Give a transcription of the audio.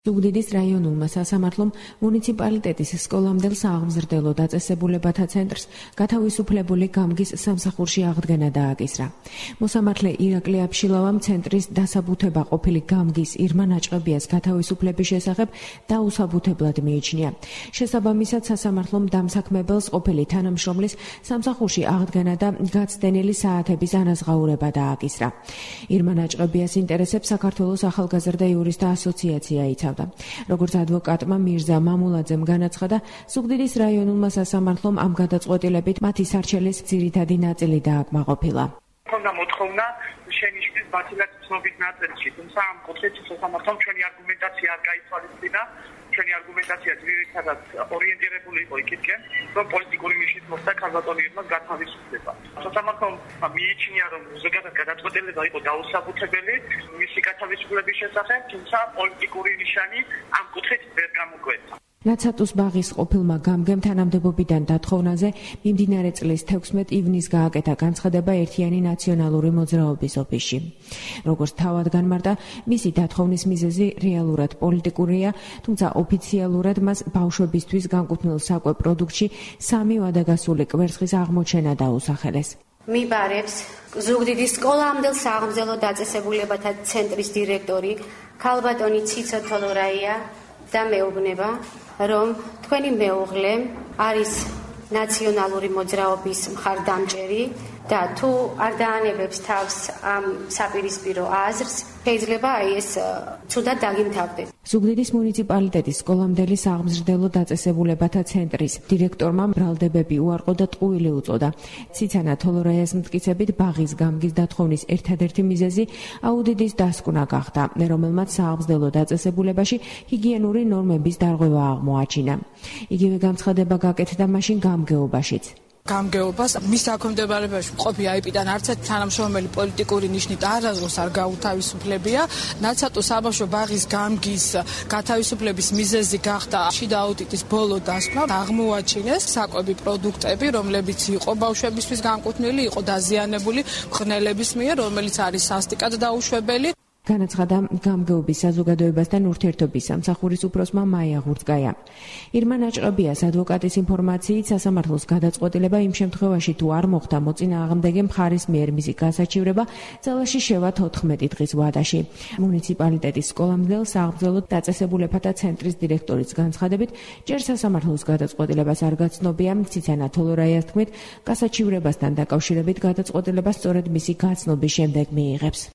ზუგდიდის რაიონულმა სასამართლომ მუნიციპალიტეტის სკოლამდელ სააღმზრდელო დაწესებულებათა ცენტრს გათავისუფლებული გამგის სამსახურში აღდგენა დააკისრა. მოსამართლე ირაკლი აბშილავამ ცენტრის დასაბუთება ყოფილი გამგის ირმა ნაჭყებიას გათავისუფლების შესახებ დაუსაბუთებლად მიიჩნია. შესაბამისად სასამართლომ დამსაქმებელს ყოფილი თანამშრომლის სამსახურში აღდგენა და გაცდენილი საათების ანაზღაურება დააკისრა. ირმა ნაჭყებიას ინტერესებს საქართველოს ახალგაზრდა იურისტთა ასოციაცია იცავდა. როგორც ადვოკატმა მირზა მამულაძემ განაცხადა, ზუგდიდის რაიონულმა სასამართლომ ამ გადაწყვეტილებით მათი სარჩელის ძირითადი ნაწილი დააკმაყოფილა. ქონდა მოთხოვნა შენიშვნის ბათილაკის ცნობის ნაწილში, თუმცა ამ კუთხით სასამართლომ ჩვენი არგუმენტაცია არ გაითვალისწინა. ჩვენი არგუმენტაცია ძირითადად ორიენტირებული იყო იქითკენ, რომ პოლიტიკური ნიშნის მოხდა ქალბატონი ირმას გათავისუფლება. სასამართლომ მიიჩნია, რომ ზოგადად გადაწყვეტილება იყო დაუსაბუთებელი მისი გათავისუფლების შესახებ, თუმცა პოლიტიკური ნიშანი ამ კუთხით ვერ გამოგვეცა. ნაცატუს ბაღის ყოფილმა გამგემ თანამდებობიდან დათხოვნაზე მიმდინარე წლის 16 ივნისს გააკეთა განცხადება ერთიანი ნაციონალური მოძრაობის ოფისში. როგორც თავად განმარტა, მისი დათხოვნის მიზეზი რეალურად პოლიტიკურია, თუმცა ოფიციალურად მას ბავშვებისთვის განკუთვნილ საკვებ პროდუქტში 3 ვადაგასული კვერცხის აღმოჩენა დაუსახელეს. მიბარებს ზუგდიდის სკოლამდელ სააღმზრდელო დაწესებულებათა ცენტრის დირექტორი ქალბატონი ციცო თოლორაია და მეუბნება, რომ თქვენი მეუღლე არის ნაციონალური მოძრაობის მხარდამჭერი და თუ არ დაანებებს თავს ამ საპირისპირო აზრს, შეიძლება ეს ცუდად დაგიმთავრდეს. ზუგდიდის მუნიციპალიტეტის სკოლამდელი სააღმზრდელო დაწესებულებათა ცენტრის დირექტორმა ბრალდებები უარყო და ტყუილი უწოდა. ციცანა თოლორაიას მტკიცებით ბაღის გამგის დათხოვნის ერთადერთი მიზეზი აუდიტის დასკვნა გახდა, რომელმაც სააღმზრდელო დაწესებულებაში ჰიგიენური ნორმების დარღვევა აღმოაჩინა. იგივე განცხადება გაკეთდა მაშინ გამგეობაშიც. გამგეობას მის დაქვემდებარებაში მყოფი IP-დან არც ერთი თანამშრომელი პოლიტიკური ნიშნით არასდროს არ გაუთავისუფლებია. ნაცატუს საბავშვო ბაღის გამგის გათავისუფლების მიზეზი გახდა შიდა აუდიტის ბოლო დასკვნა. აღმოაჩინეს საკვები პროდუქტები, რომლებიც იყო ბავშვებისთვის განკუთვნილი, იყო დაზიანებული მღრღნელების მიერ, რომელიც არის სასტიკად დაუშვებელი. განაცხადა გამგეობის საზოგადოებასთან ურთიერთობის სამსახურის უფროსმა მაია ღურწკაია. ირმა ნაჭყებიას ადვოკატის ინფორმაციით სასამართლოს გადაწყვეტილება იმ შემთხვევაში თუ არ მოხდა მოწინააღმდეგე მხარის მიერ მისი გასაჩივრება, ძალაში შევა 14 დღის ვადაში. მუნიციპალიტეტის სკოლამდელ სააღმზრდელო დაწესებულებათა ცენტრის დირექტორის განცხადებით, ჯერ სასამართლოს გადაწყვეტილებას არ გაცნობია. ციცანა თოლორაიას თქმით, გასაჩივრებასთან დაკავშირებით გადაწყვეტილება სწორედ მისი გაცნობის შემდეგ მიიღებს.